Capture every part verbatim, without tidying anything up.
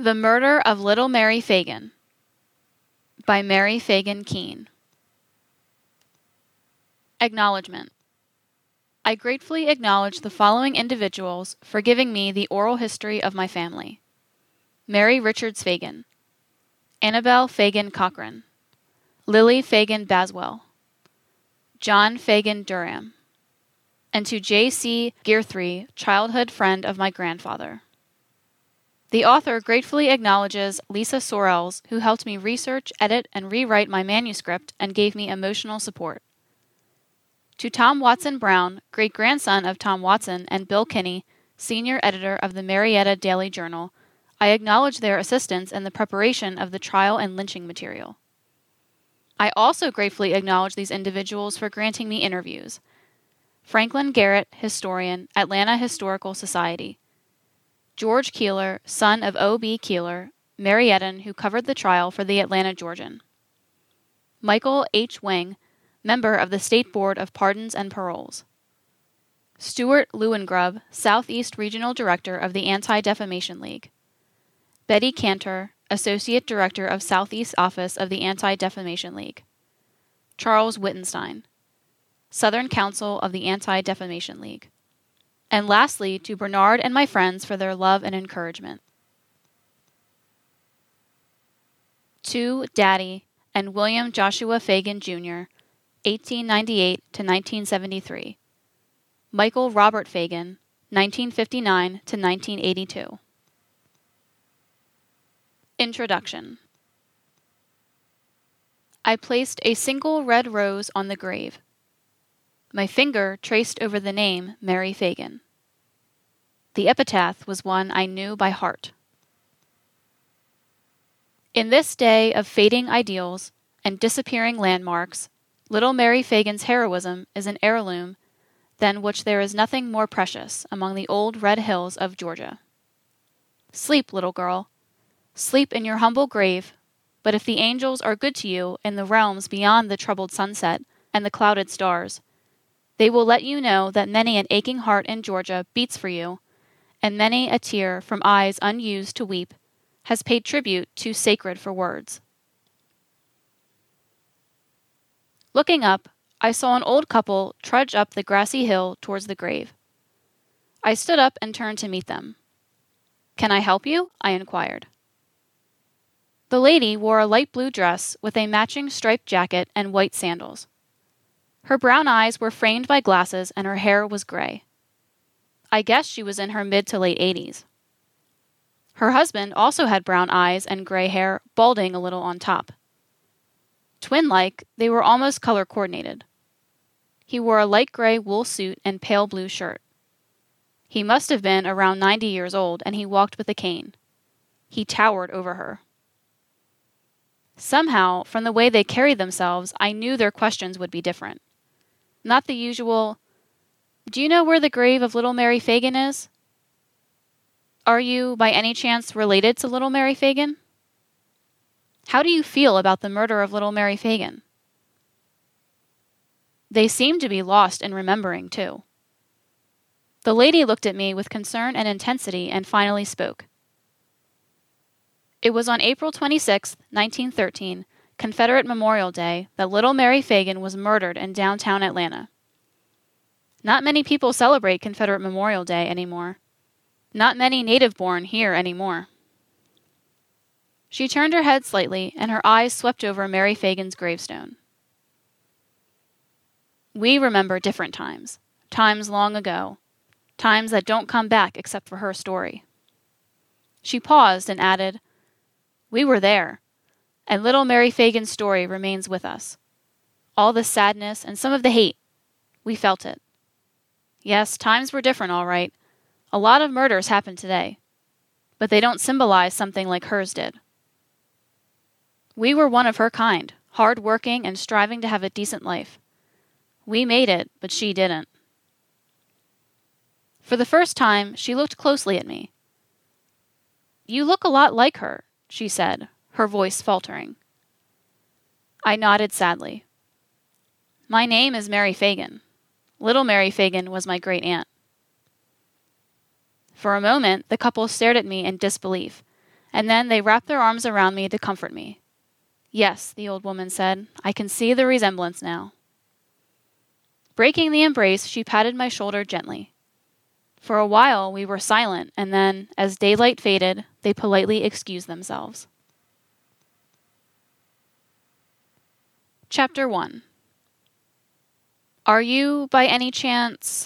The Murder of Little Mary Fagin by Mary Fagin Keene. Acknowledgement. I gratefully acknowledge the following individuals for giving me the oral history of my family. Mary Richards Fagin, Annabelle Fagin Cochran, Lily Fagin Baswell, John Fagin Durham, and to J C Gearthree, childhood friend of my grandfather. The author gratefully acknowledges Lisa Sorrells, who helped me research, edit, and rewrite my manuscript and gave me emotional support. To Tom Watson Brown, great-grandson of Tom Watson, and Bill Kinney, senior editor of the Marietta Daily Journal, I acknowledge their assistance in the preparation of the trial and lynching material. I also gratefully acknowledge these individuals for granting me interviews. Franklin Garrett, historian, Atlanta Historical Society. George Keeler, son of O B Keeler, Mariettan, who covered the trial for the Atlanta Georgian. Michael H. Wing, member of the State Board of Pardons and Paroles. Stuart Lewengrub, Southeast Regional Director of the Anti-Defamation League. Betty Cantor, Associate Director of Southeast Office of the Anti-Defamation League. Charles Wittenstein, Southern Council of the Anti-Defamation League. And lastly, to Bernard and my friends for their love and encouragement. To Daddy and William Joshua Fagin, Junior, eighteen ninety-eight to nineteen seventy-three. Michael Robert Fagin, nineteen fifty-nine to nineteen eighty-two. Introduction. I placed a single red rose on the grave. My finger traced over the name Mary Fagin. The epitaph was one I knew by heart. In this day of fading ideals and disappearing landmarks, little Mary Fagin's heroism is an heirloom than which there is nothing more precious among the old red hills of Georgia. Sleep, little girl. Sleep in your humble grave, but if the angels are good to you in the realms beyond the troubled sunset and the clouded stars, they will let you know that many an aching heart in Georgia beats for you, and many a tear from eyes unused to weep has paid tribute too sacred for words. Looking up, I saw an old couple trudge up the grassy hill towards the grave. I stood up and turned to meet them. "Can I help you?" I inquired. The lady wore a light blue dress with a matching striped jacket and white sandals. Her brown eyes were framed by glasses and her hair was gray. I guessed she was in her mid to late eighties. Her husband also had brown eyes and gray hair, balding a little on top. Twin-like, they were almost color-coordinated. He wore a light gray wool suit and pale blue shirt. He must have been around ninety years old, and he walked with a cane. He towered over her. Somehow, from the way they carried themselves, I knew their questions would be different. Not the usual, "Do you know where the grave of little Mary Fagin is?" "Are you, by any chance, related to little Mary Fagin?" "How do you feel about the murder of little Mary Fagin?" They seemed to be lost in remembering, too. The lady looked at me with concern and intensity and finally spoke. "It was on April twenty-sixth, nineteen thirteen, Confederate Memorial Day, that little Mary Fagin was murdered in downtown Atlanta. Not many people celebrate Confederate Memorial Day anymore. Not many native-born here anymore." She turned her head slightly, and her eyes swept over Mary Fagin's gravestone. "We remember different times, times long ago, times that don't come back except for her story." She paused and added, "We were there, and little Mary Fagin's story remains with us. All the sadness and some of the hate, we felt it. Yes, times were different, all right. A lot of murders happen today, but they don't symbolize something like hers did. We were one of her kind, hard-working and striving to have a decent life. We made it, but she didn't." For the first time, she looked closely at me. "You look a lot like her," she said, her voice faltering. I nodded sadly. "My name is Mary Fagin. Little Mary Fagin was my great-aunt." For a moment, the couple stared at me in disbelief, and then they wrapped their arms around me to comfort me. Yes, the old woman said, I can see the resemblance now. Breaking the embrace, she patted my shoulder gently. For a while, we were silent, and then, as daylight faded, they politely excused themselves. Chapter one. Are you, by any chance...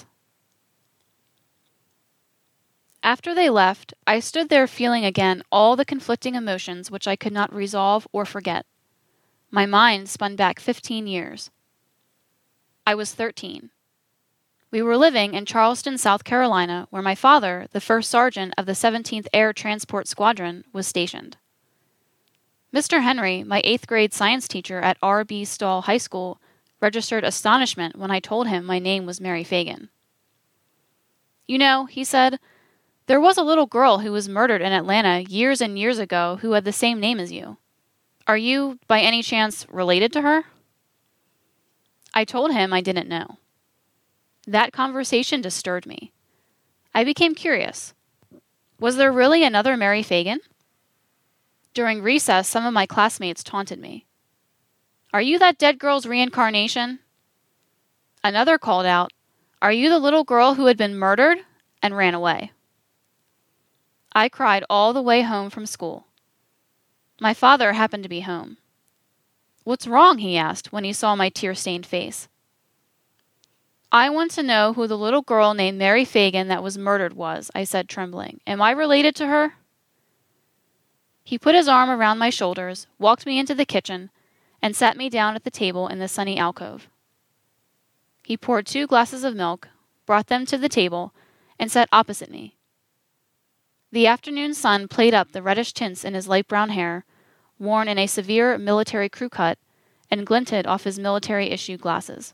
After they left, I stood there feeling again all the conflicting emotions which I could not resolve or forget. My mind spun back fifteen years. I was thirteen. We were living in Charleston, South Carolina, where my father, the first sergeant of the seventeenth Air Transport Squadron, was stationed. Mister Henry, my eighth grade science teacher at R B Stall High School, registered astonishment when I told him my name was Mary Fagan. You know, he said, there was a little girl who was murdered in Atlanta years and years ago who had the same name as you. Are you, by any chance, related to her? I told him I didn't know. That conversation disturbed me. I became curious. Was there really another Mary Fagan? During recess, some of my classmates taunted me. Are you that dead girl's reincarnation? Another called out, Are you the little girl who had been murdered? And ran away. I cried all the way home from school. My father happened to be home. What's wrong? He asked when he saw my tear-stained face. I want to know who the little girl named Mary Fagan that was murdered was, I said, trembling. Am I related to her? He put his arm around my shoulders, walked me into the kitchen, and sat me down at the table in the sunny alcove. He poured two glasses of milk, brought them to the table, and sat opposite me. The afternoon sun played up the reddish tints in his light brown hair, worn in a severe military crew cut, and glinted off his military-issue glasses.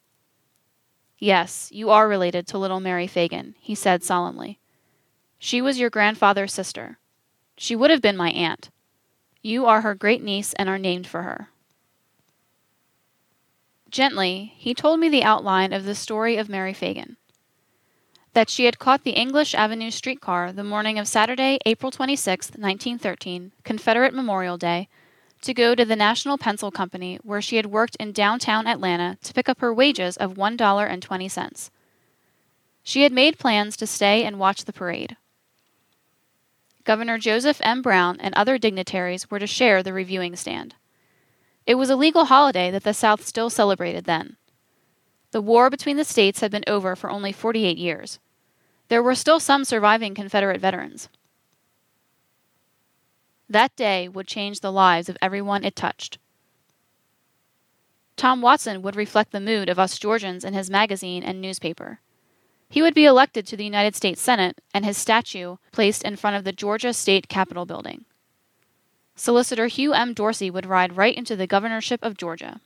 Yes, you are related to little Mary Fagan, he said solemnly. She was your grandfather's sister. She would have been my aunt. You are her great-niece and are named for her. Gently, he told me the outline of the story of Mary Fagan. That she had caught the English Avenue streetcar the morning of Saturday, April twenty-sixth, nineteen thirteen, Confederate Memorial Day, to go to the National Pencil Company, where she had worked in downtown Atlanta to pick up her wages of one dollar and twenty cents. She had made plans to stay and watch the parade. Governor Joseph M. Brown and other dignitaries were to share the reviewing stand. It was a legal holiday that the South still celebrated then. The war between the states had been over for only forty-eight years. There were still some surviving Confederate veterans. That day would change the lives of everyone it touched. Tom Watson would reflect the mood of us Georgians in his magazine and newspaper. He would be elected to the United States Senate and his statue placed in front of the Georgia State Capitol building. Solicitor Hugh M. Dorsey would ride right into the governorship of Georgia.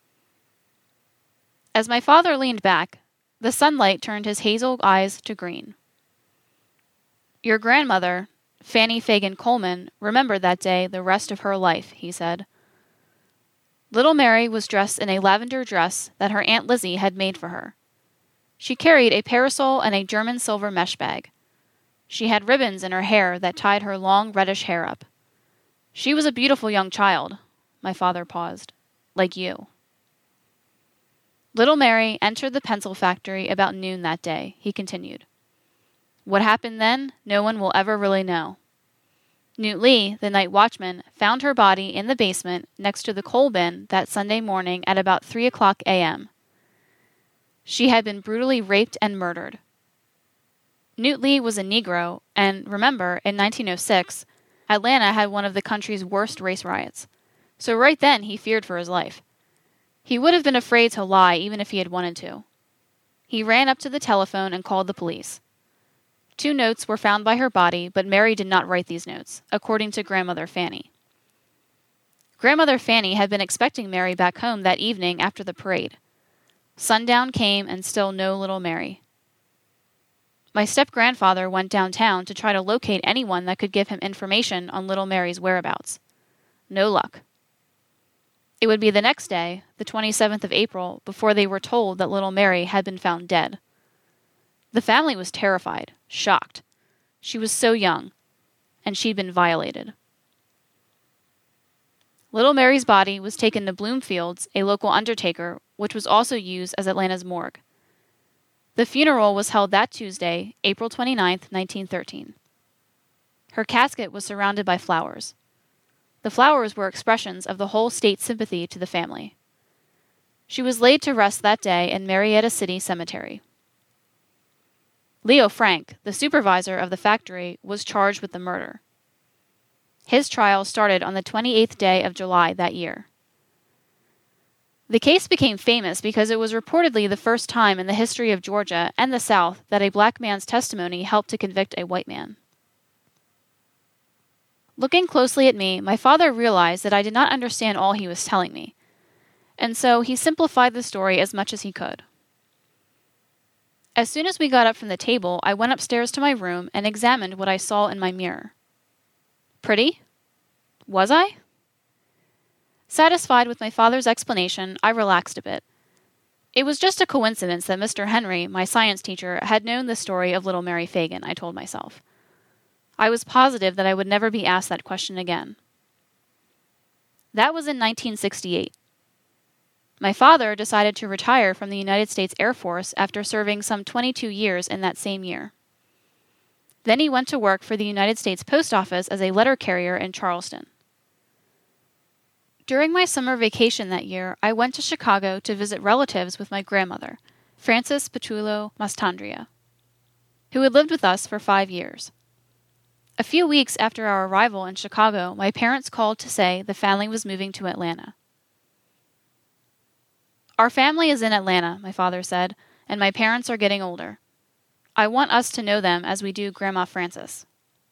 As my father leaned back, the sunlight turned his hazel eyes to green. Your grandmother, Fanny Fagan Coleman, remembered that day the rest of her life, he said. Little Mary was dressed in a lavender dress that her Aunt Lizzie had made for her. She carried a parasol and a German silver mesh bag. She had ribbons in her hair that tied her long reddish hair up. She was a beautiful young child, my father paused, like you. Little Mary entered the pencil factory about noon that day, he continued. What happened then, no one will ever really know. Newt Lee, the night watchman, found her body in the basement next to the coal bin that Sunday morning at about three o'clock a.m. She had been brutally raped and murdered. Newt Lee was a Negro, and remember, in nineteen oh six, Atlanta had one of the country's worst race riots. So right then he feared for his life. He would have been afraid to lie even if he had wanted to. He ran up to the telephone and called the police. Two notes were found by her body, but Mary did not write these notes, according to Grandmother Fanny. Grandmother Fanny had been expecting Mary back home that evening after the parade. Sundown came and still no little Mary. My step-grandfather went downtown to try to locate anyone that could give him information on little Mary's whereabouts. No luck. It would be the next day, the twenty-seventh of April, before they were told that little Mary had been found dead. The family was terrified, shocked. She was so young, and she'd been violated. Little Mary's body was taken to Bloomfield's, a local undertaker, which was also used as Atlanta's morgue. The funeral was held that Tuesday, April twenty-ninth, nineteen thirteen. Her casket was surrounded by flowers. The flowers were expressions of the whole state's sympathy to the family. She was laid to rest that day in Marietta City Cemetery. Leo Frank, the supervisor of the factory, was charged with the murder. His trial started on the twenty-eighth day of July that year. The case became famous because it was reportedly the first time in the history of Georgia and the South that a black man's testimony helped to convict a white man. Looking closely at me, my father realized that I did not understand all he was telling me, and so he simplified the story as much as he could. As soon as we got up from the table, I went upstairs to my room and examined what I saw in my mirror. Pretty? Was I? Satisfied with my father's explanation, I relaxed a bit. It was just a coincidence that Mister Henry, my science teacher, had known the story of little Mary Fagin, I told myself. I was positive that I would never be asked that question again. That was in nineteen sixty-eight. My father decided to retire from the United States Air Force after serving some twenty-two years in that same year. Then he went to work for the United States Post Office as a letter carrier in Charleston. During my summer vacation that year, I went to Chicago to visit relatives with my grandmother, Frances Petullo Mastandrea, who had lived with us for five years. A few weeks after our arrival in Chicago, my parents called to say the family was moving to Atlanta. Our family is in Atlanta, my father said, and my parents are getting older. I want us to know them as we do Grandma Frances.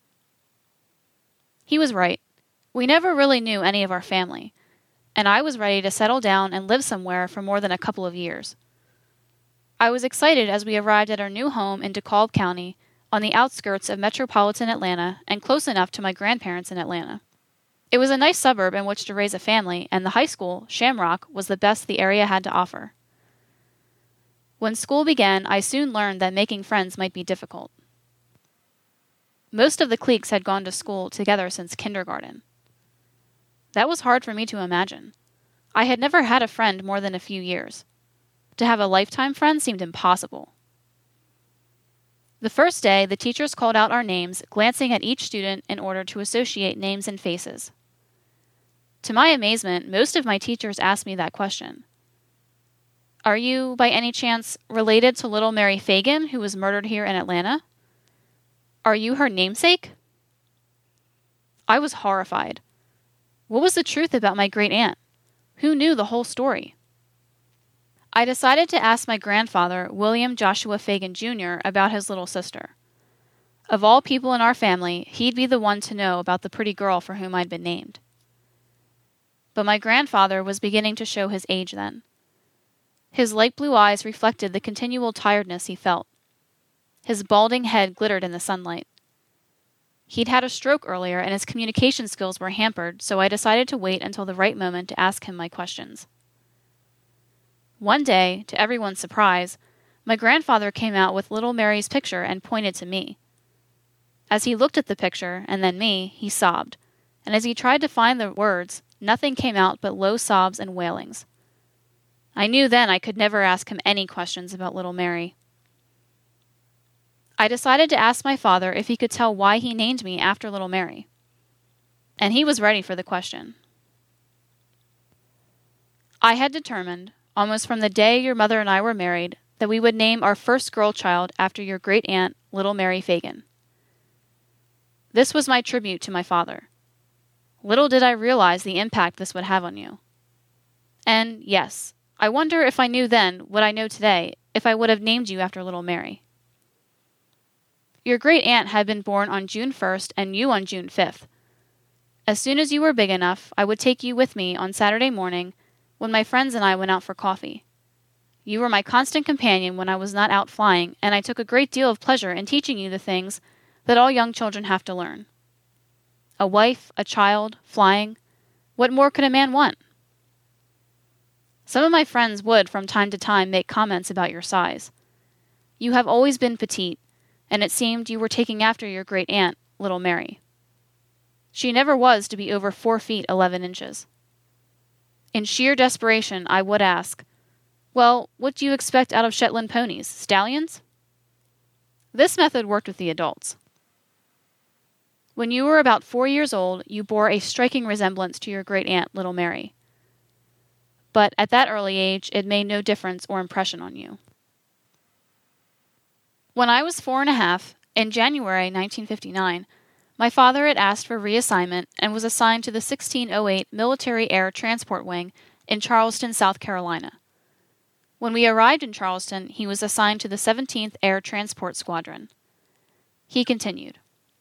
He was right. We never really knew any of our family, and I was ready to settle down and live somewhere for more than a couple of years. I was excited as we arrived at our new home in DeKalb County, on the outskirts of metropolitan Atlanta and close enough to my grandparents in Atlanta. It was a nice suburb in which to raise a family, and the high school, Shamrock, was the best the area had to offer. When school began, I soon learned that making friends might be difficult. Most of the cliques had gone to school together since kindergarten. That was hard for me to imagine. I had never had a friend more than a few years. To have a lifetime friend seemed impossible. The first day, the teachers called out our names, glancing at each student in order to associate names and faces. To my amazement, most of my teachers asked me that question. Are you, by any chance, related to little Mary Fagin, who was murdered here in Atlanta? Are you her namesake? I was horrified. What was the truth about my great-aunt? Who knew the whole story? I decided to ask my grandfather, William Joshua Fagin, Junior, about his little sister. Of all people in our family, he'd be the one to know about the pretty girl for whom I'd been named. But my grandfather was beginning to show his age then. His light blue eyes reflected the continual tiredness he felt. His balding head glittered in the sunlight. He'd had a stroke earlier and his communication skills were hampered, so I decided to wait until the right moment to ask him my questions. One day, to everyone's surprise, my grandfather came out with little Mary's picture and pointed to me. As he looked at the picture, and then me, he sobbed, and as he tried to find the words, nothing came out but low sobs and wailings. I knew then I could never ask him any questions about little Mary. I decided to ask my father if he could tell why he named me after little Mary. And he was ready for the question. I had determined, almost from the day your mother and I were married, that we would name our first girl child after your great-aunt, little Mary Fagin. This was my tribute to my father. Little did I realize the impact this would have on you. And, yes, I wonder if I knew then what I know today, if I would have named you after little Mary. Your great-aunt had been born on June first and you on June fifth. As soon as you were big enough, I would take you with me on Saturday morning when my friends and I went out for coffee. You were my constant companion when I was not out flying, and I took a great deal of pleasure in teaching you the things that all young children have to learn. A wife, a child, flying. What more could a man want? Some of my friends would, from time to time, make comments about your size. You have always been petite, and it seemed you were taking after your great-aunt, little Mary. She never was to be over four feet eleven inches. In sheer desperation, I would ask, "Well, what do you expect out of Shetland ponies? Stallions?" This method worked with the adults. When you were about four years old, you bore a striking resemblance to your great-aunt, Little Mary. But at that early age, it made no difference or impression on you. When I was four and a half, in January nineteen fifty-nine, my father had asked for reassignment and was assigned to the sixteen oh eight Military Air Transport Wing in Charleston, South Carolina. When we arrived in Charleston, he was assigned to the seventeenth Air Transport Squadron. He continued,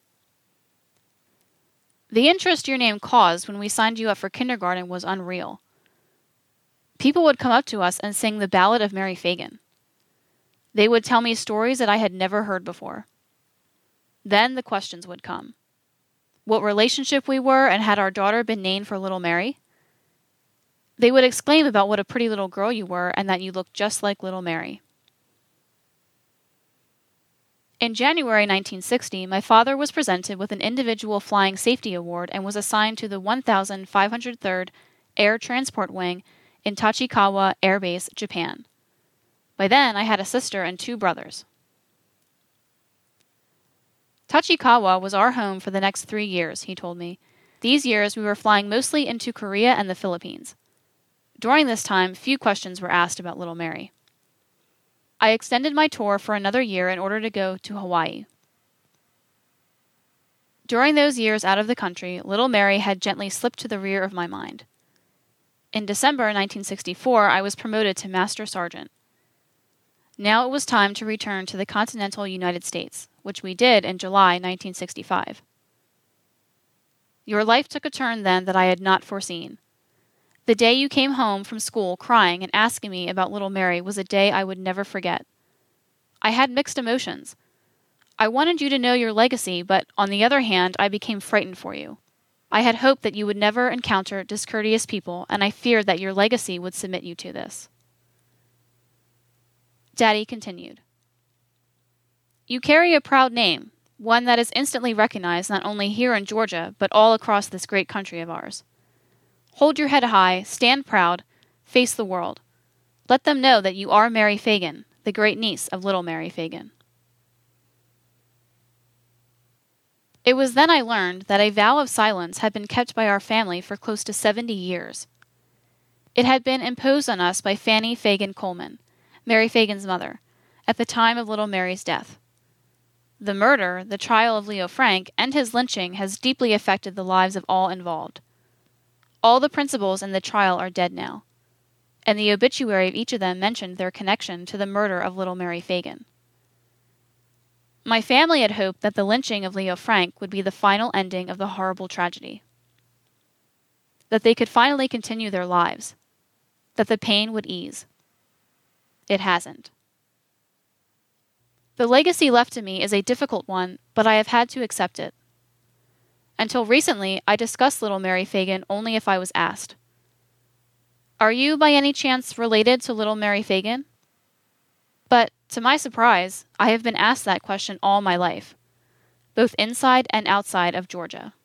"The interest your name caused when we signed you up for kindergarten was unreal. People would come up to us and sing the Ballad of Mary Fagin. They would tell me stories that I had never heard before. Then the questions would come. What relationship we were, and had our daughter been named for Little Mary? They would exclaim about what a pretty little girl you were and that you looked just like Little Mary." In January nineteen sixty, my father was presented with an individual flying safety award and was assigned to the one thousand five hundred third Air Transport Wing in Tachikawa Air Base, Japan. By then, I had a sister and two brothers. Tachikawa was our home for the next three years, he told me. These years, we were flying mostly into Korea and the Philippines. During this time, few questions were asked about Little Mary. I extended my tour for another year in order to go to Hawaii. During those years out of the country, Little Mary had gently slipped to the rear of my mind. In December nineteen sixty-four, I was promoted to Master Sergeant. Now it was time to return to the continental United States, which we did in July nineteen sixty-five. Your life took a turn then that I had not foreseen. The day you came home from school crying and asking me about Little Mary was a day I would never forget. I had mixed emotions. I wanted you to know your legacy, but on the other hand, I became frightened for you. I had hoped that you would never encounter discourteous people, and I feared that your legacy would submit you to this. Daddy continued, "You carry a proud name, one that is instantly recognized not only here in Georgia, but all across this great country of ours. Hold your head high, stand proud, face the world. Let them know that you are Mary Fagin, the great niece of Little Mary Fagin." It was then I learned that a vow of silence had been kept by our family for close to seventy years. It had been imposed on us by Fanny Fagin Coleman, Mary Fagin's mother, at the time of Little Mary's death. The murder, the trial of Leo Frank, and his lynching has deeply affected the lives of all involved. All the principals in the trial are dead now, and the obituary of each of them mentioned their connection to the murder of Little Mary Fagin. My family had hoped that the lynching of Leo Frank would be the final ending of the horrible tragedy, that they could finally continue their lives, that the pain would ease. It hasn't. The legacy left to me is a difficult one, but I have had to accept it. Until recently, I discussed Little Mary Fagin only if I was asked. "Are you, by any chance, related to Little Mary Fagin?" But, to my surprise, I have been asked that question all my life, both inside and outside of Georgia.